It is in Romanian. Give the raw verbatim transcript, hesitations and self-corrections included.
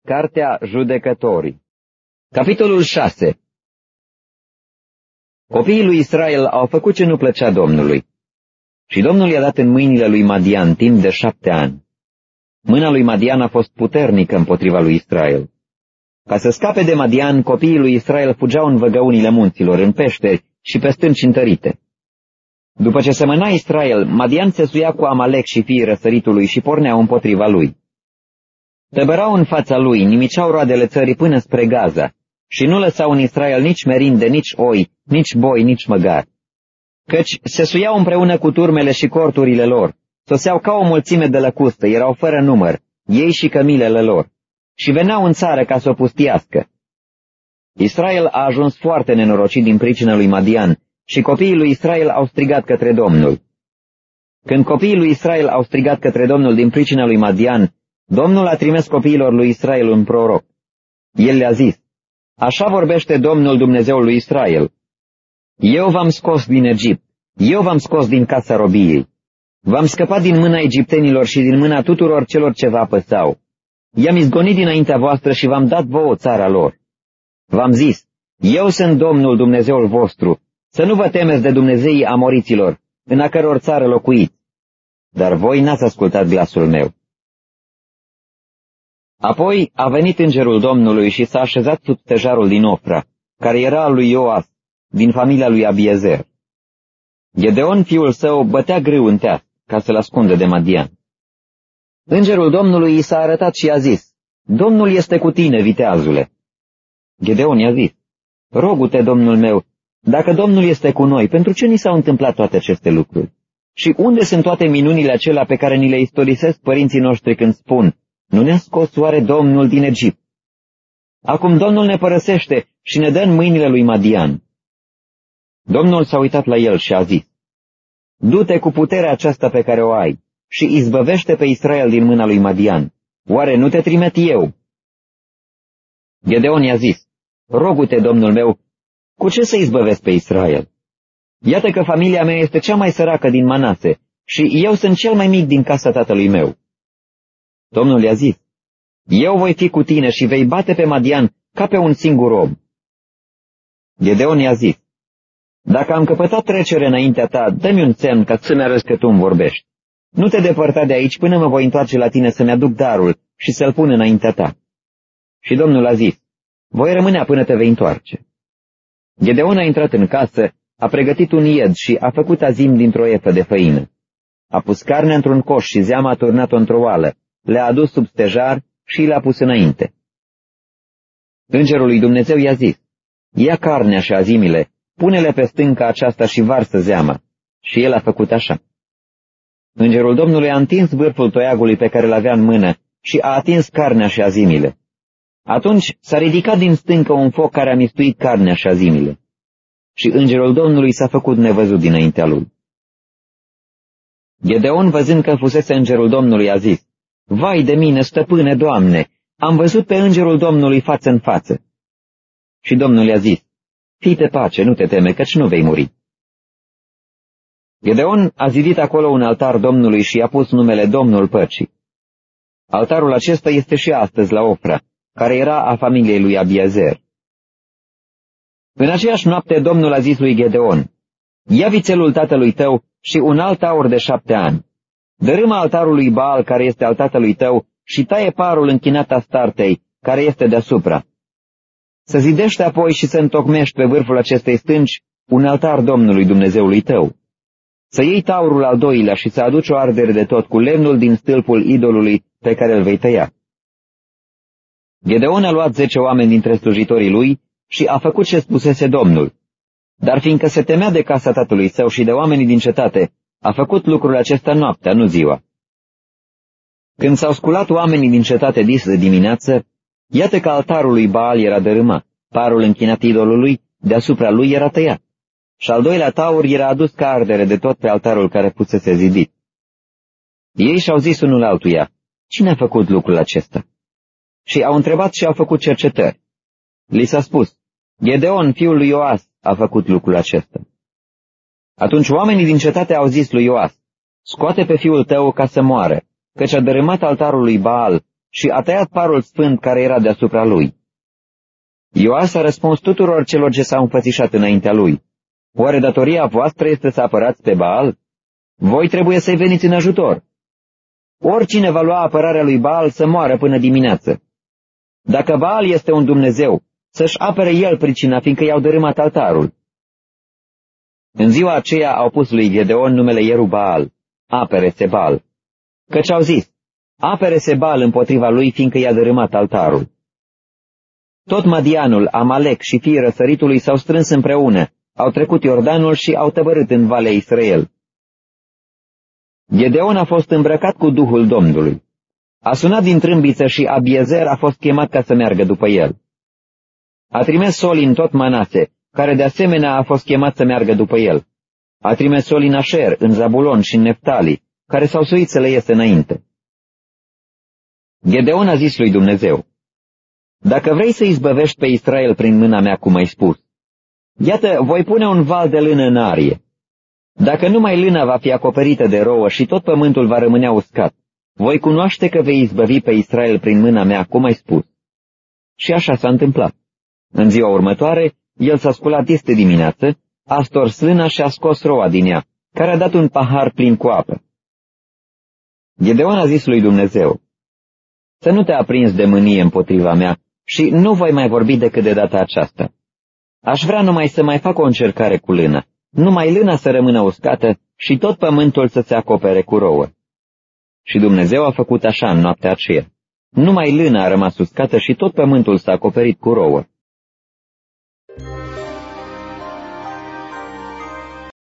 Cartea Judecătorii. Capitolul șase. Copiii lui Israel au făcut ce nu plăcea Domnului. Și Domnul i-a dat în mâinile lui Madian timp de șapte ani. Mâna lui Madian a fost puternică împotriva lui Israel. Ca să scape de Madian, copiii lui Israel fugeau în văgăunile munților, în peșteri și pe stânci întărite. După ce semăna Israel, Madian se suia cu Amalek și fiii răsăritului și porneau împotriva lui. Tăbărau în fața lui, nimiceau roadele țării până spre Gaza și nu lăsau în Israel nici merinde, nici oi, nici boi, nici măgar. Căci se suiau împreună cu turmele și corturile lor, soseau ca o mulțime de lăcustă, erau fără număr, ei și cămilele lor, și veneau în țară ca să o pustiască. Israel a ajuns foarte nenorocit din pricina lui Madian și copiii lui Israel au strigat către Domnul. Când copiii lui Israel au strigat către Domnul din pricina lui Madian, Domnul a trimis copiilor lui Israel un proroc. El le-a zis: așa vorbește Domnul Dumnezeul lui Israel. Eu v-am scos din Egipt, eu v-am scos din casa robiei. V-am scăpat din mâna egiptenilor și din mâna tuturor celor ce vă apăsau. I-am izgonit dinaintea voastră și v-am dat vouă țara lor. V-am zis: eu sunt Domnul Dumnezeul vostru, să nu vă temeți de dumnezeii amoriților, în a căror țară locuiți. Dar voi n-ați ascultat glasul meu. Apoi a venit îngerul Domnului și s-a așezat sub stejarul din Ofra, care era al lui Ioas, din familia lui Abiezer. Gedeon, fiul său, bătea grâu în teast, ca să-l ascundă de Madian. Îngerul Domnului i s-a arătat și i-a zis: Domnul este cu tine, viteazule. Gedeon i-a zis: rogu-te, Domnul meu, dacă Domnul este cu noi, pentru ce ni s-au întâmplat toate aceste lucruri? Și unde sunt toate minunile acelea pe care ni le istorisesc părinții noștri când spun: nu ne-a scos oare Domnul din Egipt? Acum Domnul ne părăsește și ne dă în mâinile lui Madian. Domnul s-a uitat la el și a zis: du-te cu puterea aceasta pe care o ai și izbăvește pe Israel din mâna lui Madian. Oare nu te trimit eu? Gedeon i-a zis: rogu-te, Domnul meu, cu ce să izbăvesc pe Israel? Iată că familia mea este cea mai săracă din Manase și eu sunt cel mai mic din casa tatălui meu. Domnul i-a zis: eu voi fi cu tine și vei bate pe Madian ca pe un singur om. Gedeon i-a zis: dacă am căpătat trecere înaintea ta, dă-mi un semn ca să-mi arăți că tu îmi vorbești. Nu te depărta de aici până mă voi întoarce la tine să-mi aduc darul și să-l pun înaintea ta. Și Domnul a zis: voi rămânea până te vei întoarce. Gedeon a intrat în casă, a pregătit un ied și a făcut azim dintr-o efă de făină. A pus carnea într-un coș și zeama a turnat-o într-o oală, le-a adus sub stejar și le-a pus înainte. Îngerul lui Dumnezeu i-a zis: ia carnea și azimile, pune-le pe stânca aceasta și varsă zeama. Și el a făcut așa. Îngerul Domnului a întins vârful toiagului pe care l-avea în mână și a atins carnea și azimile. Atunci s-a ridicat din stâncă un foc care a mistuit carnea și azimile. Și îngerul Domnului s-a făcut nevăzut dinaintea lui. Gedeon, văzând că fusese îngerul Domnului, a zis: vai de mine, stăpâne, Doamne, am văzut pe îngerul Domnului față în față. Și Domnul i-a zis: fii pe pace, nu te teme, căci nu vei muri. Gedeon a zidit acolo un altar Domnului și i-a pus numele Domnul Păcii. Altarul acesta este și astăzi la Ofra, care era a familiei lui Abiezer. În aceeași noapte Domnul a zis lui Gedeon: ia vițelul tatălui tău și un alt aur de șapte ani. Dărâmă altarul lui Baal, care este al tatălui tău, și taie parul închinat Astartei, care este deasupra. Să zidește apoi și să întocmești pe vârful acestei stânci un altar Domnului Dumnezeului tău. Să iei taurul al doilea și să aduci o ardere de tot cu lemnul din stâlpul idolului pe care îl vei tăia. Gedeon a luat zece oameni dintre slujitorii lui și a făcut ce spusese Domnul. Dar fiindcă se temea de casa tatălui său și de oamenii din cetate, a făcut lucrul acesta noaptea, nu ziua. Când s-au sculat oamenii din cetate dis de dimineață, iată că altarul lui Baal era dărâmat, parul închinat idolului deasupra lui era tăiat, și al doilea taur era adus ca ardere de tot pe altarul care fusese zidit. Ei și-au zis unul altuia: cine a făcut lucrul acesta? Și au întrebat și au făcut cercetări. Li s-a spus: Gedeon, fiul lui Ioas, a făcut lucrul acesta. Atunci oamenii din cetate au zis lui Ioas: scoate pe fiul tău ca să moară, căci a dărâmat altarul lui Baal și a tăiat parul sfânt care era deasupra lui. Ioas a răspuns tuturor celor ce s-au înfățișat înaintea lui: Oare datoria voastră este să apărați pe Baal? Voi trebuie să-i veniți în ajutor. Oricine va lua apărarea lui Baal să moară până dimineață. Dacă Baal este un Dumnezeu, să-și apere el pricina, fiindcă i-au dărâmat altarul. În ziua aceea au pus lui Gedeon numele Ierubaal, apere Sebal, căci au zis: apere Sebal împotriva lui, fiindcă i-a dărâmat altarul. Tot Madianul, Amalek și fiii răsăritului s-au strâns împreună, au trecut Iordanul și au tăbărât în Valea Israel. Gedeon a fost îmbrăcat cu Duhul Domnului. A sunat din trâmbiță și Abiezer a fost chemat ca să meargă după el. A trimis soli în tot Manase, care de asemenea a fost chemat să meargă după el. A trimis soli în Asher, în Zabulon și în Neftali, care s-au suit să le iese înainte. Gedeon a zis lui Dumnezeu: Dacă vrei să izbăvești pe Israel prin mâna mea, cum ai spus, iată, voi pune un val de lână în arie. Dacă numai lâna va fi acoperită de rouă și tot pământul va rămâne uscat, voi cunoaște că vei izbăvi pe Israel prin mâna mea, cum ai spus. Și așa s-a întâmplat. În ziua următoare, el s-a sculat este dimineață, a stors lâna și a scos roa din ea, care a dat un pahar plin cu apă. Gedeon a zis lui Dumnezeu: Să nu te aprinzi de mânie împotriva mea și nu voi mai vorbi decât de data aceasta. Aș vrea numai să mai fac o încercare cu lâna, numai lâna să rămână uscată și tot pământul să se acopere cu rouă. Și Dumnezeu a făcut așa în noaptea aceea. Numai lâna a rămas uscată și tot pământul s-a acoperit cu rouă.